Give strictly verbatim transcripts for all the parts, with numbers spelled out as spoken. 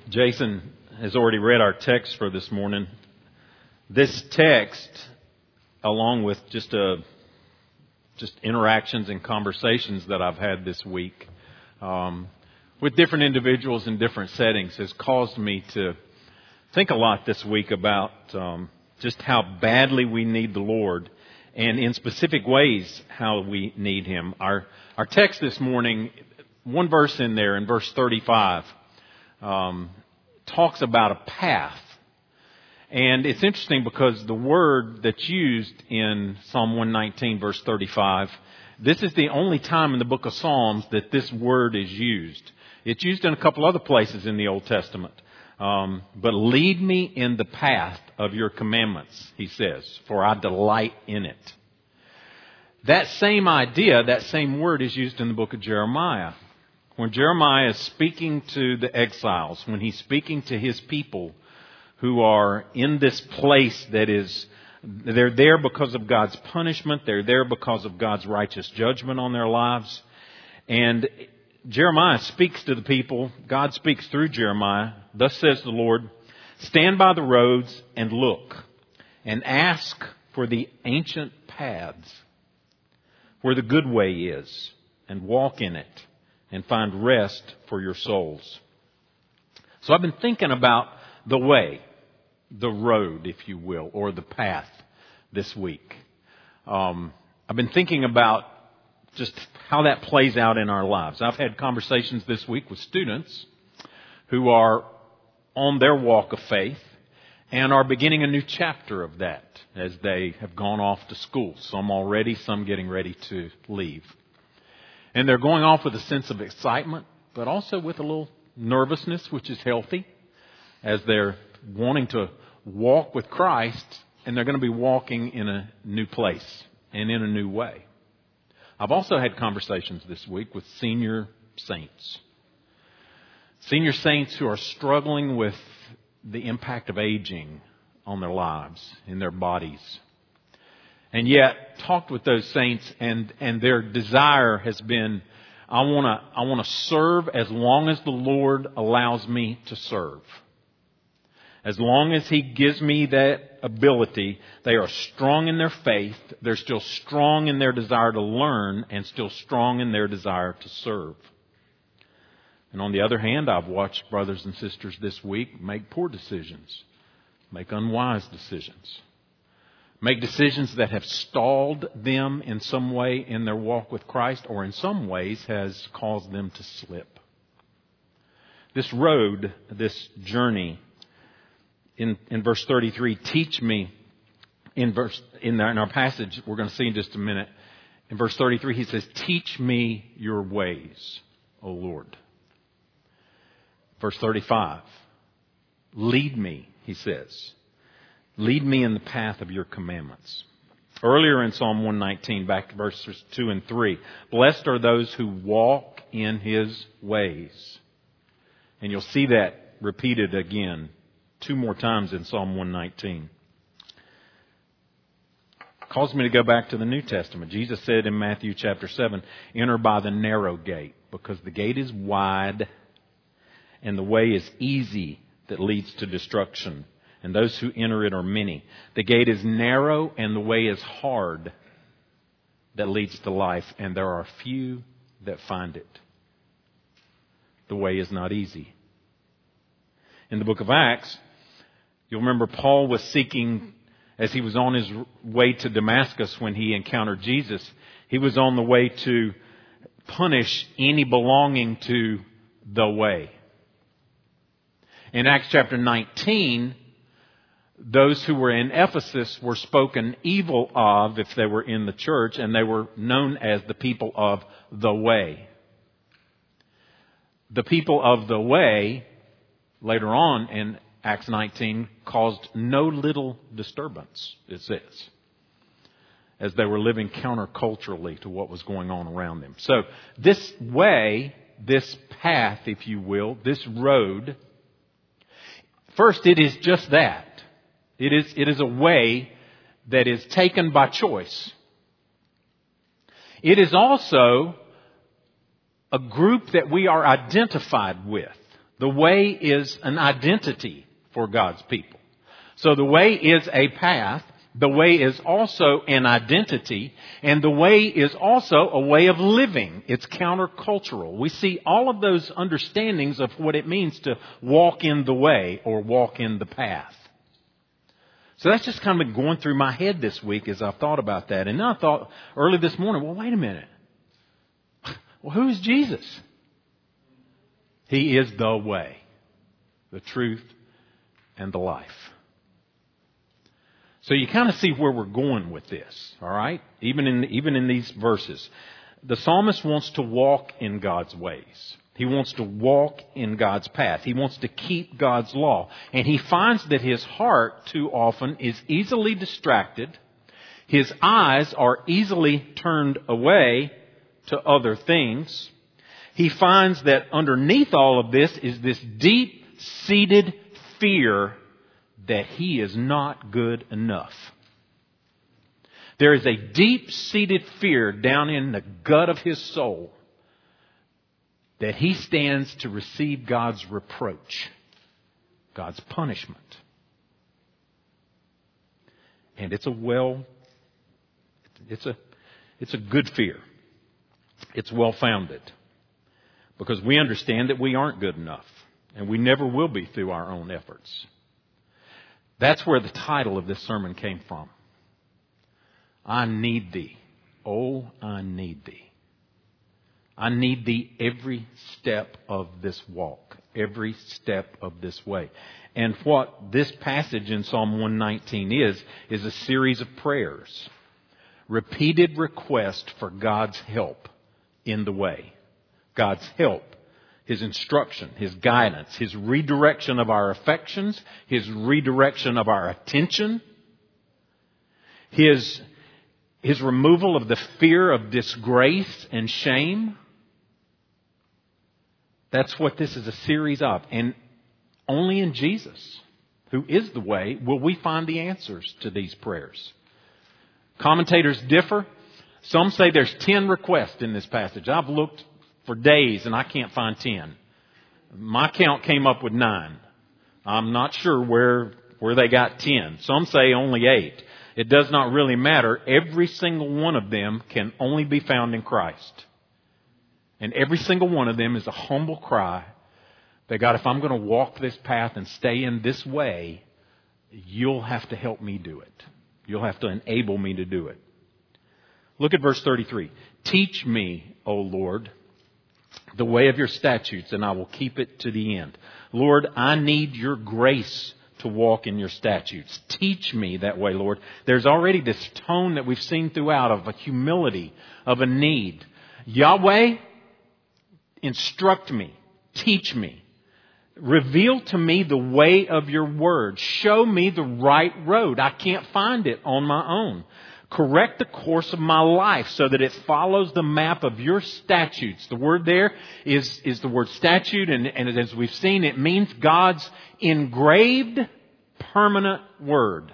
Jason has already read our text for this morning. This text, along with just a, just interactions and conversations that I've had this week um, with different individuals in different settings, has caused me to think a lot this week about um, just how badly we need the Lord, and in specific ways how we need Him. Our our text this morning, one verse in there, in verse thirty-five, um, talks about a path. And it's interesting because the word that's used in Psalm one nineteen, verse thirty-five, this is the only time in the book of Psalms that this word is used. It's used in a couple other places in the Old Testament. Um, but lead me in the path of your commandments, he says, for I delight in it. That same idea, that same word is used in the book of Jeremiah. When Jeremiah is speaking to the exiles, when he's speaking to his people who are in this place that is, they're there because of God's punishment, they're there because of God's righteous judgment on their lives. And Jeremiah speaks to the people, God speaks through Jeremiah. Thus says the Lord, stand by the roads and look, and ask for the ancient paths, where the good way is, and walk in it, and find rest for your souls. So I've been thinking about the way, the road, if you will, or the path this week. Um, I've been thinking about just how that plays out in our lives. I've had conversations this week with students who are on their walk of faith and are beginning a new chapter of that as they have gone off to school. Some already, some getting ready to leave. And they're going off with a sense of excitement, but also with a little nervousness, which is healthy, as they're wanting to walk with Christ, and they're going to be walking in a new place and in a new way. I've also had conversations this week with senior saints. Senior saints who are struggling with the impact of aging on their lives, in their bodies. And yet, talked with those saints, and, and their desire has been, I want to I want to serve as long as the Lord allows me to serve. As long as He gives me that ability, they are strong in their faith, they're still strong in their desire to learn, and still strong in their desire to serve. And on the other hand, I've watched brothers and sisters this week make poor decisions, make unwise decisions. Make decisions that have stalled them in some way in their walk with Christ, or in some ways has caused them to slip. This road, this journey, in, in verse thirty-three, teach me, in verse in our, in our passage, we're going to see in just a minute, in verse thirty-three, he says, teach me your ways, O Lord. Verse thirty-five, lead me, he says. Lead me in the path of your commandments. Earlier in Psalm one nineteen, back to verses two and three, blessed are those who walk in His ways. And you'll see that repeated again two more times in Psalm one nineteen. It calls me to go back to the New Testament. Jesus said in Matthew chapter seven, enter by the narrow gate, because the gate is wide and the way is easy that leads to destruction. And those who enter it are many. The gate is narrow and the way is hard that leads to life, and there are few that find it. The way is not easy. In the book of Acts, you'll remember Paul was seeking, as he was on his way to Damascus when he encountered Jesus, he was on the way to punish any belonging to the way. In Acts chapter nineteen, those who were in Ephesus were spoken evil of if they were in the church, and they were known as the people of the way. The people of the way, later on in Acts nineteen, caused no little disturbance, it says, as they were living counterculturally to what was going on around them. So this way, this path, if you will, this road, first, it is just that. It is, it is a way that is taken by choice. It is also a group that we are identified with. The way is an identity for God's people. So the way is a path. The way is also an identity. And the way is also a way of living. It's countercultural. We see all of those understandings of what it means to walk in the way or walk in the path. So that's just kind of been going through my head this week as I've thought about that. And then I thought early this morning, well, wait a minute. Well, who is Jesus? He is the way, the truth, and the life. So you kind of see where we're going with this, all right? Even in even in these verses. The psalmist wants to walk in God's ways. He wants to walk in God's path. He wants to keep God's law. And he finds that his heart too often is easily distracted. His eyes are easily turned away to other things. He finds that underneath all of this is this deep-seated fear that he is not good enough. There is a deep-seated fear down in the gut of his soul that he stands to receive God's reproach, God's punishment. And it's a well, it's a, it's a good fear. It's well-founded. Because we understand that we aren't good enough. And we never will be through our own efforts. That's where the title of this sermon came from. I need thee. Oh, I need thee. I need thee every step of this walk, every step of this way. And what this passage in Psalm one nineteen is, is a series of prayers. Repeated request for God's help in the way. God's help, His instruction, His guidance, His redirection of our affections, His redirection of our attention, His, His removal of the fear of disgrace and shame. That's what this is a series of. And only in Jesus, who is the way, will we find the answers to these prayers. Commentators differ. Some say there's ten requests in this passage. I've looked for days and I can't find ten. My count came up with nine. I'm not sure where, where they got ten. Some say only eight. It does not really matter. Every single one of them can only be found in Christ. And every single one of them is a humble cry that, God, if I'm going to walk this path and stay in this way, you'll have to help me do it. You'll have to enable me to do it. Look at verse thirty-three. Teach me, O Lord, the way of your statutes, and I will keep it to the end. Lord, I need your grace to walk in your statutes. Teach me that way, Lord. There's already this tone that we've seen throughout of a humility, of a need. Yahweh, instruct me. Teach me. Reveal to me the way of your word. Show me the right road. I can't find it on my own. Correct the course of my life so that it follows the map of your statutes. The word there is, is the word statute, and, and as we've seen, it means God's engraved permanent word.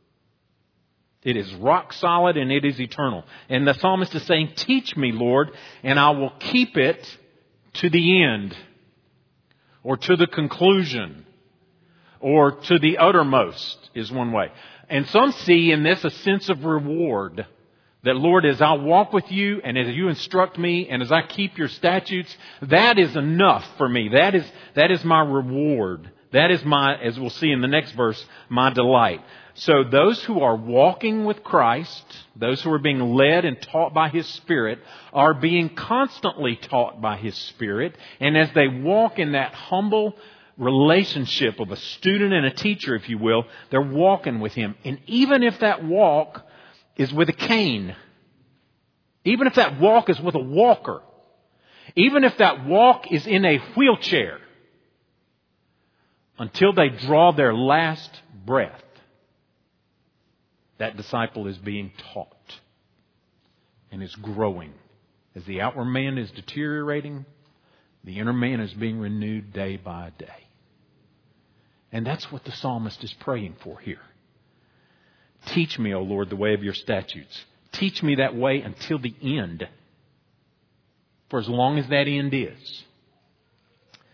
It is rock solid and it is eternal. And the psalmist is saying, teach me, Lord, and I will keep it to the end, or to the conclusion, or to the uttermost is one way. And some see in this a sense of reward. That, Lord, as I walk with you and as you instruct me and as I keep your statutes, that is enough for me. That is, that is my reward. That is my, as we'll see in the next verse, my delight. So those who are walking with Christ, those who are being led and taught by His Spirit, are being constantly taught by His Spirit. And as they walk in that humble relationship of a student and a teacher, if you will, they're walking with Him. And even if that walk is with a cane, even if that walk is with a walker, even if that walk is in a wheelchair, until they draw their last breath, that disciple is being taught and is growing. As the outward man is deteriorating, the inner man is being renewed day by day. And that's what the psalmist is praying for here. Teach me, O Lord, the way of your statutes. Teach me that way until the end. For as long as that end is.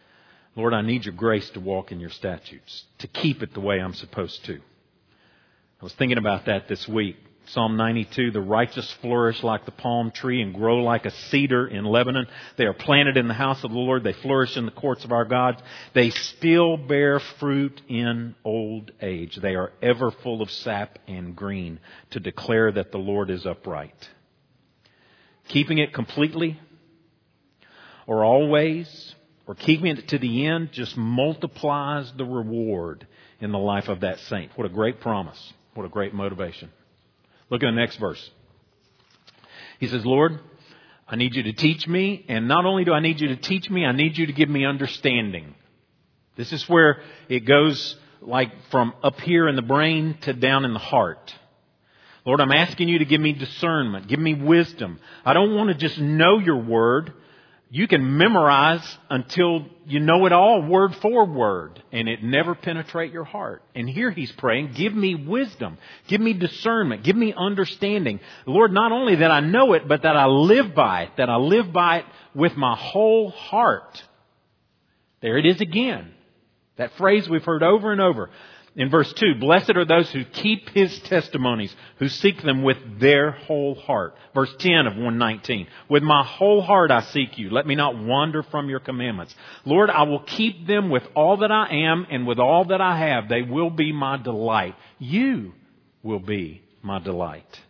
Lord, I need your grace to walk in your statutes, to keep it the way I'm supposed to. I was thinking about that this week. Psalm ninety-two, the righteous flourish like the palm tree and grow like a cedar in Lebanon. They are planted in the house of the Lord. They flourish in the courts of our God. They still bear fruit in old age. They are ever full of sap and green to declare that the Lord is upright. Keeping it completely or always or keeping it to the end just multiplies the reward in the life of that saint. What a great promise. What a great motivation. Look at the next verse. He says, Lord, I need you to teach me. And not only do I need you to teach me, I need you to give me understanding. This is where it goes like from up here in the brain to down in the heart. Lord, I'm asking you to give me discernment. Give me wisdom. I don't want to just know your word. You can memorize until you know it all word for word, and it never penetrate your heart. And here he's praying, give me wisdom, give me discernment, give me understanding. Lord, not only that I know it, but that I live by it, that I live by it with my whole heart. There it is again. That phrase we've heard over and over. In verse two, blessed are those who keep his testimonies, who seek them with their whole heart. Verse ten of one nineteen, with my whole heart I seek you. Let me not wander from your commandments. Lord, I will keep them with all that I am and with all that I have. They will be my delight. You will be my delight.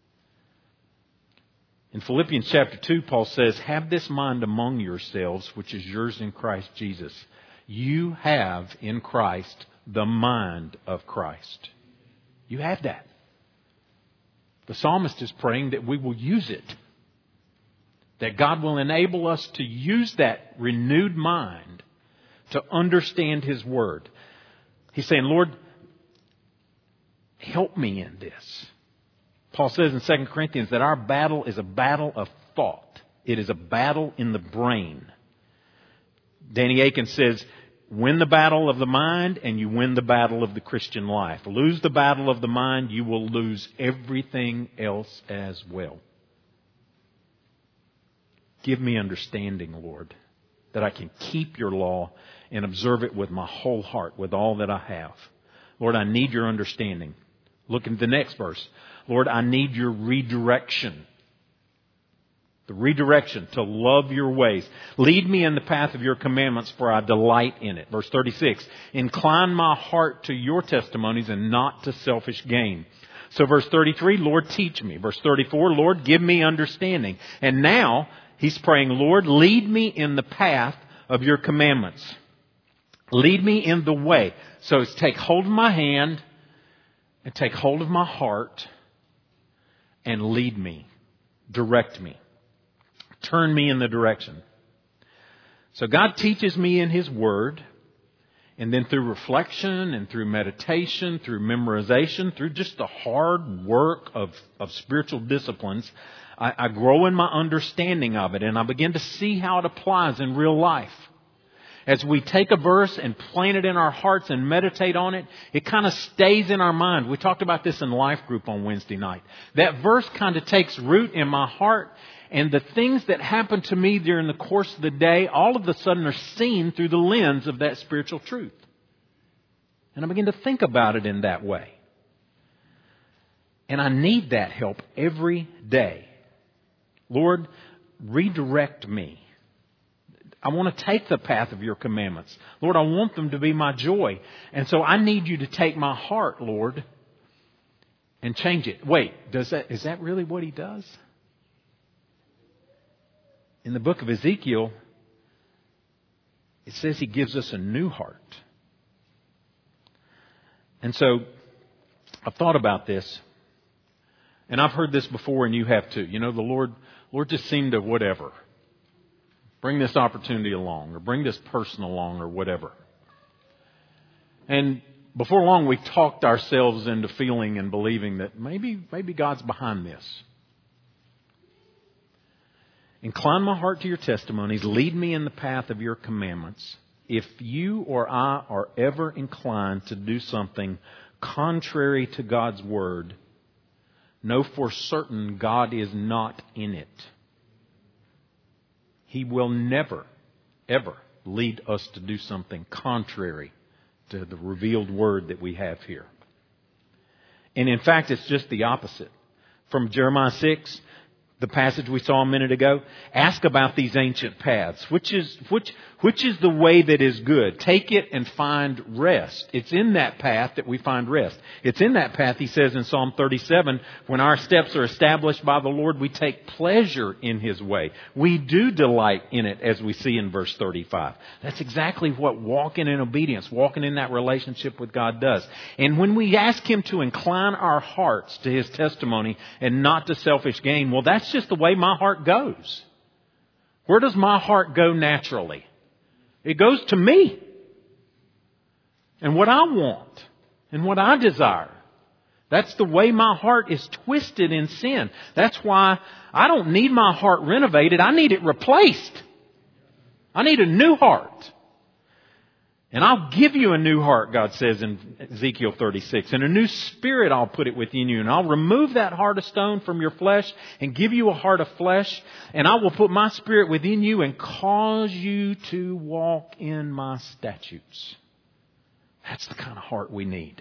In Philippians chapter two, Paul says, have this mind among yourselves, which is yours in Christ Jesus. You have in Christ the mind of Christ. You have that. The psalmist is praying that we will use it. That God will enable us to use that renewed mind to understand his word. He's saying, Lord, help me in this. Paul says in Second Corinthians that our battle is a battle of thought. It is a battle in the brain. Danny Aiken says, win the battle of the mind and you win the battle of the Christian life. Lose the battle of the mind, you will lose everything else as well. Give me understanding, Lord, that I can keep your law and observe it with my whole heart, with all that I have. Lord, I need your understanding. Look at the next verse. Lord, I need your redirection. The redirection to love your ways. Lead me in the path of your commandments, for I delight in it. Verse thirty-six, incline my heart to your testimonies and not to selfish gain. So verse thirty-three, Lord, teach me. Verse thirty-four, Lord, give me understanding. And now he's praying, Lord, lead me in the path of your commandments. Lead me in the way. So it's take hold of my hand and take hold of my heart and lead me. Direct me. Turn me in the direction. So God teaches me in his word, and then through reflection and through meditation, through memorization, through just the hard work of, of spiritual disciplines, I, I grow in my understanding of it, and I begin to see how it applies in real life. As we take a verse and plant it in our hearts and meditate on it, it kind of stays in our mind. We talked about this in life group on Wednesday night. That verse kind of takes root in my heart, and the things that happen to me during the course of the day, all of a sudden are seen through the lens of that spiritual truth. And I begin to think about it in that way. And I need that help every day. Lord, redirect me. I want to take the path of your commandments. Lord, I want them to be my joy. And so I need you to take my heart, Lord, and change it. Wait, does that, is that really what he does? In the book of Ezekiel, it says he gives us a new heart. And so I've thought about this, and I've heard this before, and you have too. You know, the Lord, Lord just seemed to whatever. Bring this opportunity along, or bring this person along, or whatever. And before long, we talked ourselves into feeling and believing that maybe, maybe God's behind this. Incline my heart to your testimonies. Lead me in the path of your commandments. If you or I are ever inclined to do something contrary to God's word, know for certain God is not in it. He will never, ever lead us to do something contrary to the revealed word that we have here. And in fact, it's just the opposite. From Jeremiah six, the passage we saw a minute ago, ask about these ancient paths. Which is, which, which is the way that is good? Take it and find rest. It's in that path that we find rest. It's in that path, he says in Psalm thirty-seven, when our steps are established by the Lord, we take pleasure in His way. We do delight in it, as we see in verse thirty-five. That's exactly what walking in obedience, walking in that relationship with God does. And when we ask Him to incline our hearts to His testimony and not to selfish gain, well, that's just the way my heart goes. Where does my heart go naturally? It goes to me and what I want and what I desire. That's the way my heart is twisted in sin. That's why I don't need my heart renovated. I need it replaced. I need a new heart. And I'll give you a new heart, God says in Ezekiel thirty-six. And a new spirit I'll put it within you. And I'll remove that heart of stone from your flesh and give you a heart of flesh. And I will put my spirit within you and cause you to walk in my statutes. That's the kind of heart we need.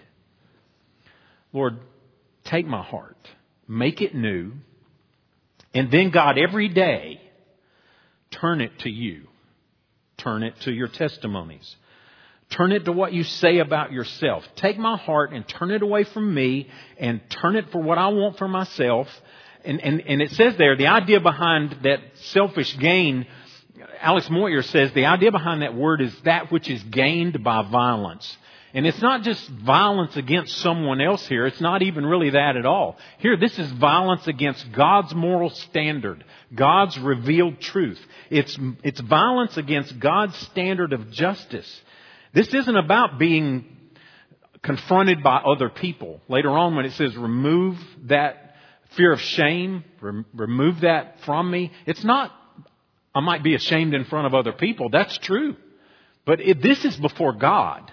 Lord, take my heart, make it new. And then, God, every day, turn it to you. Turn it to your testimonies. Turn it to what you say about yourself. Take my heart and turn it away from me and turn it for what I want for myself. And, and, and it says there, the idea behind that selfish gain, Alex Moyer says the idea behind that word is that which is gained by violence. And it's not just violence against someone else here. It's not even really that at all. Here, this is violence against God's moral standard, God's revealed truth. It's, it's violence against God's standard of justice. This isn't about being confronted by other people. Later on when it says remove that fear of shame, rem- remove that from me. It's not, I might be ashamed in front of other people. That's true. But it, this is before God.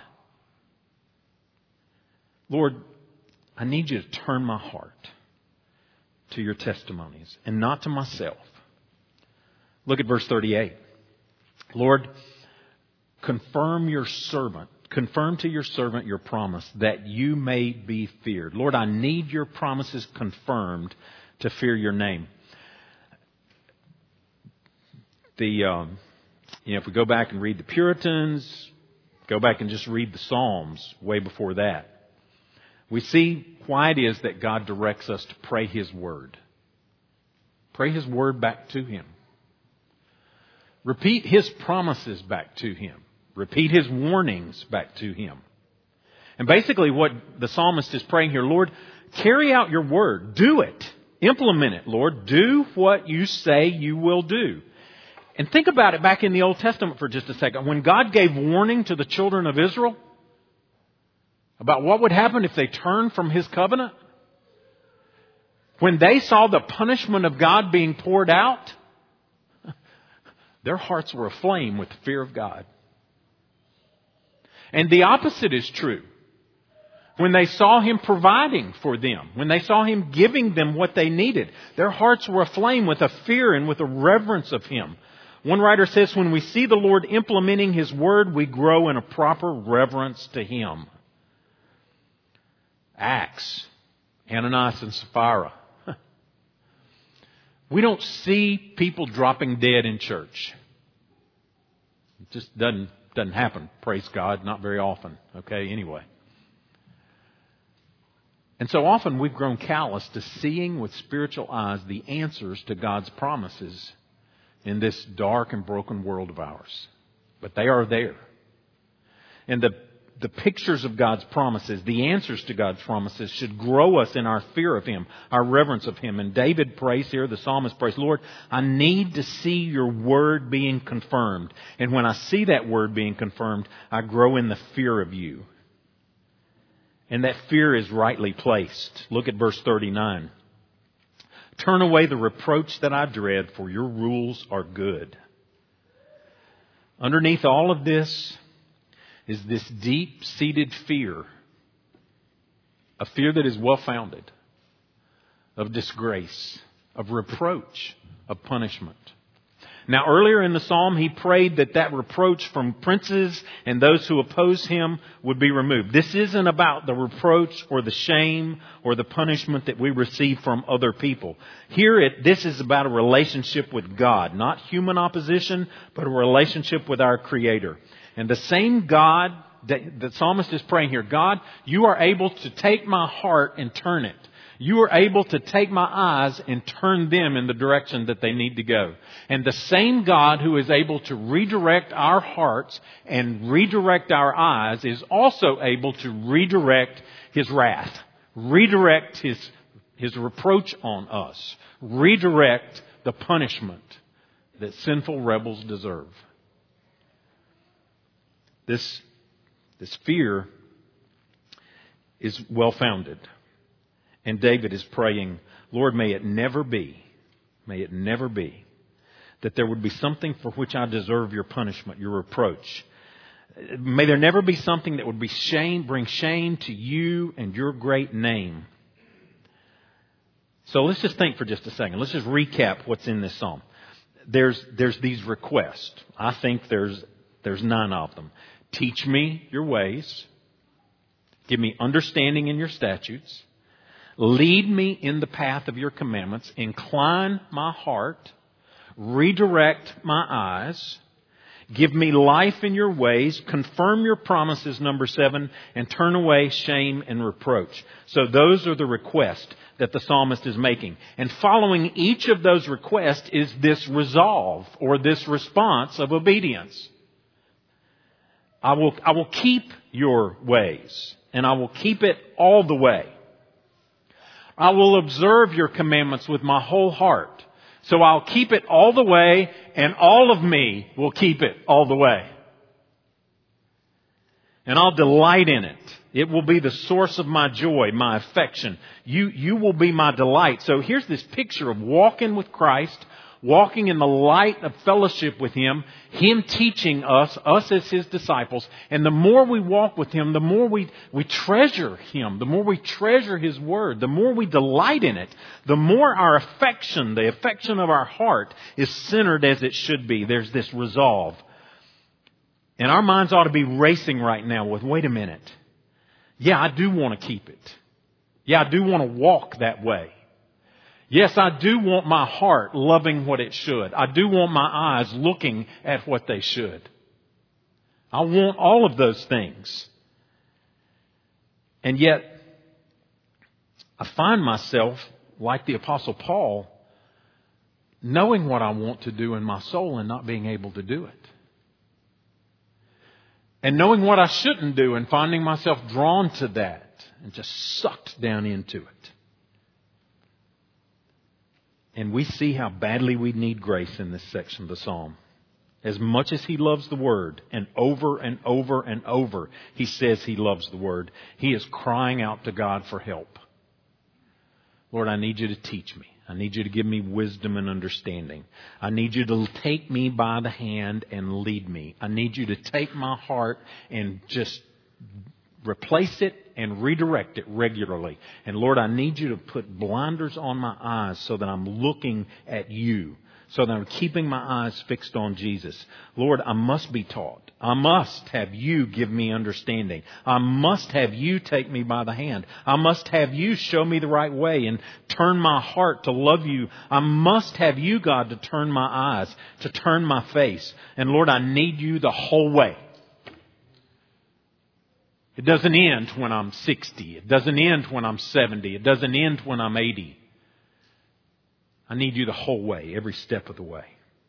Lord, I need you to turn my heart to your testimonies and not to myself. Look at verse thirty-eight. Lord, confirm your servant, confirm to your servant your promise that you may be feared. Lord, I need your promises confirmed to fear your name. The, um, you know, if we go back and read the Puritans, go back and just read the Psalms way before that, we see why it is that God directs us to pray His Word. Pray His Word back to Him. Repeat His promises back to Him. Repeat His warnings back to Him. And basically what the psalmist is praying here, Lord, carry out your word. Do it. Implement it, Lord. Do what you say you will do. And think about it back in the Old Testament for just a second. When God gave warning to the children of Israel about what would happen if they turned from His covenant, when they saw the punishment of God being poured out, their hearts were aflame with the fear of God. And the opposite is true. When they saw Him providing for them, when they saw Him giving them what they needed, their hearts were aflame with a fear and with a reverence of Him. One writer says, when we see the Lord implementing His word, we grow in a proper reverence to Him. Acts, Ananias and Sapphira. We don't see people dropping dead in church. It just doesn't Doesn't happen, praise God, not very often. Okay, anyway. And so often we've grown callous to seeing with spiritual eyes the answers to God's promises in this dark and broken world of ours. But they are there. And the, the pictures of God's promises, the answers to God's promises should grow us in our fear of Him, our reverence of Him. And David prays here, the psalmist prays, Lord, I need to see your word being confirmed. And when I see that word being confirmed, I grow in the fear of you. And that fear is rightly placed. Look at verse thirty-nine. Turn away the reproach that I dread, for your rules are good. Underneath all of this is this deep-seated fear, a fear that is well-founded, of disgrace, of reproach, of punishment. Now, earlier in the psalm, he prayed that that reproach from princes and those who oppose him would be removed. This isn't about the reproach or the shame or the punishment that we receive from other people. Here, it, this is about a relationship with God, not human opposition, but a relationship with our Creator. And the same God that the psalmist is praying here, God, you are able to take my heart and turn it. You are able to take my eyes and turn them in the direction that they need to go. And the same God who is able to redirect our hearts and redirect our eyes is also able to redirect His wrath, redirect His, His reproach on us, redirect the punishment that sinful rebels deserve. This, this fear is well-founded. And David is praying, Lord, may it never be, may it never be that there would be something for which I deserve your punishment, your reproach. May there never be something that would be shame, bring shame to you and your great name. So let's just think for just a second. Let's just recap what's in this psalm. There's, there's these requests. I think there's, there's nine of them. Teach me your ways. Give me understanding in your statutes. Lead me in the path of your commandments. Incline my heart. Redirect my eyes. Give me life in your ways. Confirm your promises, number seven, and turn away shame and reproach. So those are the requests that the psalmist is making. And following each of those requests is this resolve or this response of obedience. I will, I will keep your ways, and I will keep it all the way. I will observe your commandments with my whole heart. So I'll keep it all the way, and all of me will keep it all the way. And I'll delight in it. It will be the source of my joy, my affection. You, you will be my delight. So here's this picture of walking with Christ, walking in the light of fellowship with Him, Him teaching us, us as His disciples. And the more we walk with Him, the more we, we treasure Him, the more we treasure His Word, the more we delight in it, the more our affection, the affection of our heart is centered as it should be. There's this resolve. And our minds ought to be racing right now with, wait a minute. Yeah, I do want to keep it. Yeah, I do want to walk that way. Yes, I do want my heart loving what it should. I do want my eyes looking at what they should. I want all of those things. And yet, I find myself, like the Apostle Paul, knowing what I want to do in my soul and not being able to do it. And knowing what I shouldn't do and finding myself drawn to that and just sucked down into it. And we see how badly we need grace in this section of the psalm. As much as he loves the Word, and over and over and over he says he loves the Word, he is crying out to God for help. Lord, I need you to teach me. I need you to give me wisdom and understanding. I need you to take me by the hand and lead me. I need you to take my heart and just replace it and redirect it regularly. And Lord, I need you to put blinders on my eyes so that I'm looking at you, so that I'm keeping my eyes fixed on Jesus. Lord, I must be taught. I must have you give me understanding. I must have you take me by the hand. I must have you show me the right way and turn my heart to love you. I must have you, God, to turn my eyes, to turn my face. And Lord, I need you the whole way. It doesn't end when I'm sixty. It doesn't end when I'm seventy. It doesn't end when I'm eighty. I need you the whole way, every step of the way.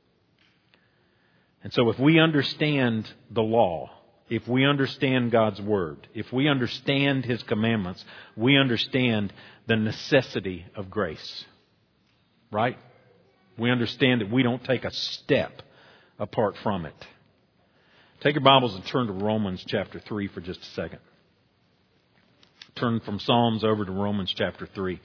And so if we understand the law, if we understand God's Word, if we understand His commandments, we understand the necessity of grace. Right? We understand that we don't take a step apart from it. Take your Bibles and turn to Romans chapter three for just a second. Turn from Psalms over to Romans chapter three.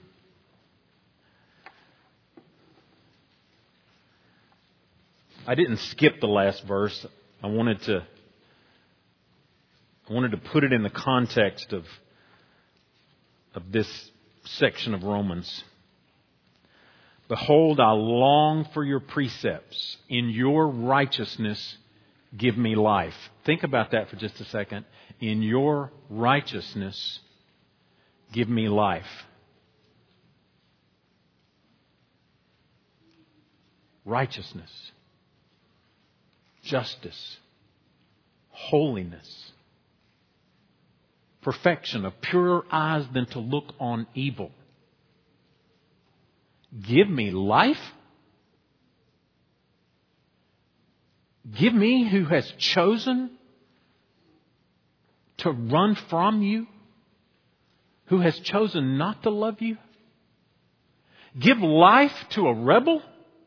I didn't skip the last verse. I wanted to I wanted to put it in the context of of this section of Romans. Behold, I long for your precepts. In your righteousness, give me life. Think about that for just a second. In your righteousness, give me life. Righteousness, justice, holiness, perfection, of purer eyes than to look on evil. Give me life. Give me who has chosen to run from you, who has chosen not to love you. Give life to a rebel.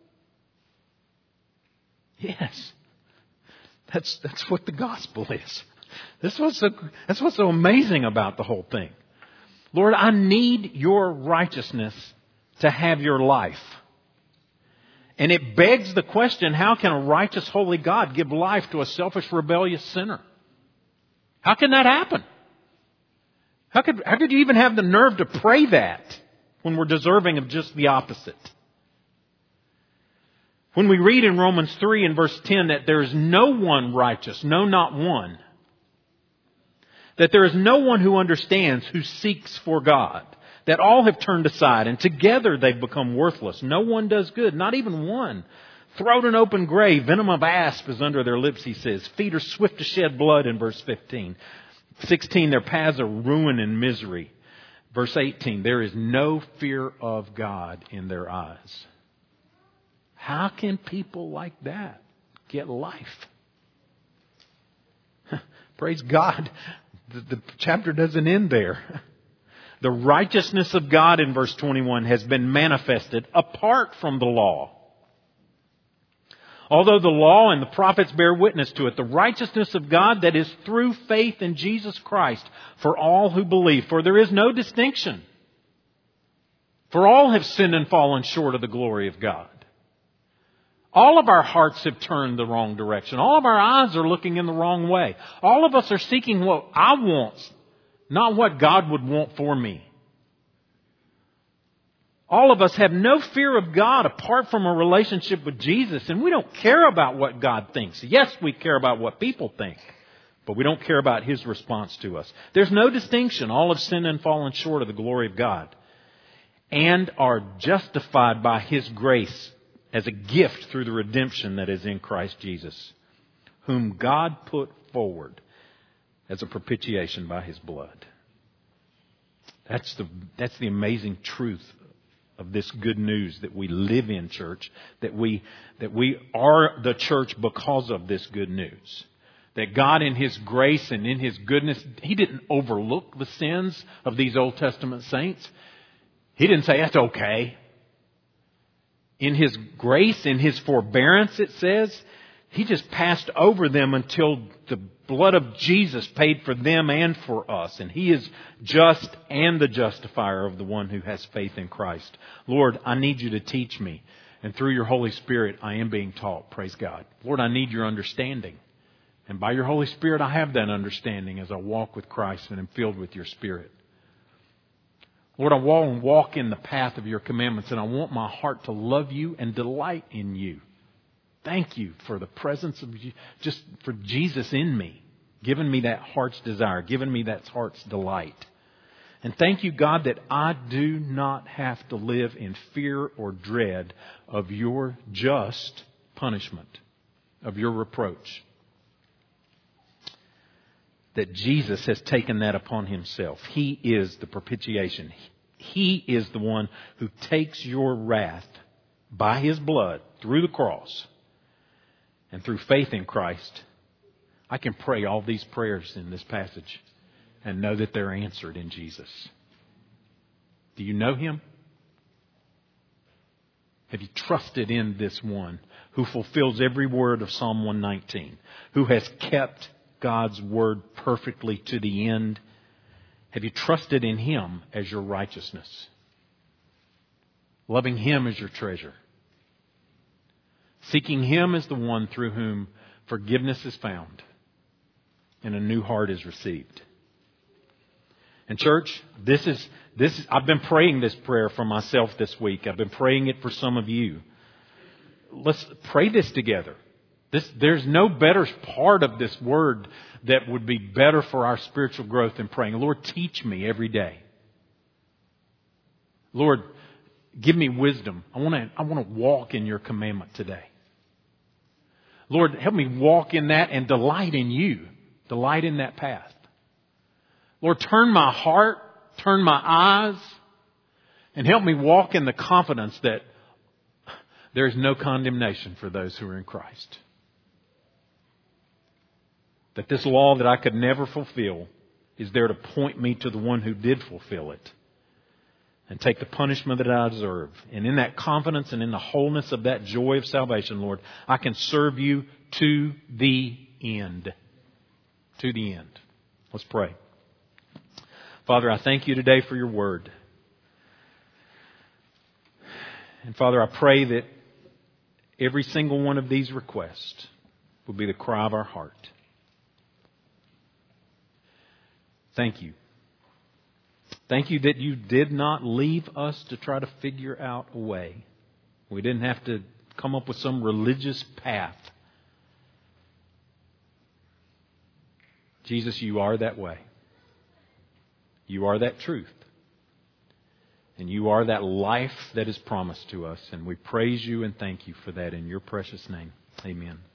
Yes, that's that's what the gospel is. That's what's so, that's what's so amazing about the whole thing. Lord, I need your righteousness to have your life. And it begs the question, how can a righteous, holy God give life to a selfish, rebellious sinner? How can that happen? How could, how could you even have the nerve to pray that when we're deserving of just the opposite? When we read in Romans three and verse ten that there is no one righteous, no, not one. That there is no one who understands, who seeks for God. That all have turned aside and together they've become worthless. No one does good, not even one. Throat an open grave, venom of asp is under their lips, he says. Feet are swift to shed blood in verse fifteen. sixteen, their paths are ruin and misery. Verse eighteen, there is no fear of God in their eyes. How can people like that get life? Praise God. The, the chapter doesn't end there. The righteousness of God in verse twenty-one has been manifested apart from the law. Although the law and the prophets bear witness to it, the righteousness of God that is through faith in Jesus Christ for all who believe. For there is no distinction. For all have sinned and fallen short of the glory of God. All of our hearts have turned the wrong direction. All of our eyes are looking in the wrong way. All of us are seeking what I want, not what God would want for me. All of us have no fear of God apart from a relationship with Jesus, and we don't care about what God thinks. Yes, we care about what people think, but we don't care about His response to us. There's no distinction. All have sinned and fallen short of the glory of God and are justified by His grace as a gift through the redemption that is in Christ Jesus, whom God put forward as a propitiation by His blood. That's the, that's the amazing truth of this good news that we live in, church, that we, that we are the church because of this good news. That God in His grace and in His goodness, He didn't overlook the sins of these Old Testament saints. He didn't say, that's okay. In His grace, in His forbearance, it says, He just passed over them until the blood of Jesus paid for them and for us. And He is just and the justifier of the one who has faith in Christ. Lord, I need you to teach me. And through your Holy Spirit, I am being taught. Praise God. Lord, I need your understanding. And by your Holy Spirit, I have that understanding as I walk with Christ and am filled with your Spirit. Lord, I want to walk in the path of your commandments, and I want my heart to love you and delight in you. Thank you for the presence of you, just for Jesus in me, giving me that heart's desire, giving me that heart's delight. And thank you, God, that I do not have to live in fear or dread of your just punishment, of your reproach. That Jesus has taken that upon Himself. He is the propitiation. He is the one who takes your wrath by His blood through the cross. And through faith in Christ, I can pray all these prayers in this passage and know that they're answered in Jesus. Do you know Him? Have you trusted in this one who fulfills every word of Psalm one nineteen, who has kept God's word perfectly to the end? Have you trusted in Him as your righteousness? Loving Him as your treasure? Seeking Him as the one through whom forgiveness is found and a new heart is received? And church, this is, this is, I've been praying this prayer for myself this week. I've been praying it for some of you. Let's pray this together. This, there's no better part of this word that would be better for our spiritual growth than praying. Lord, teach me every day. Lord, give me wisdom. I want to, I want to walk in your commandment today. Lord, help me walk in that and delight in you. Delight in that path. Lord, turn my heart, turn my eyes, and help me walk in the confidence that there is no condemnation for those who are in Christ. That this law that I could never fulfill is there to point me to the one who did fulfill it and take the punishment that I deserve. And in that confidence and in the wholeness of that joy of salvation, Lord, I can serve you to the end. To the end. Let's pray. Father, I thank you today for your word. And Father, I pray that every single one of these requests will be the cry of our heart. Thank you. Thank you that you did not leave us to try to figure out a way. We didn't have to come up with some religious path. Jesus, you are that way. You are that truth. And you are that life that is promised to us. And we praise you and thank you for that in your precious name. Amen.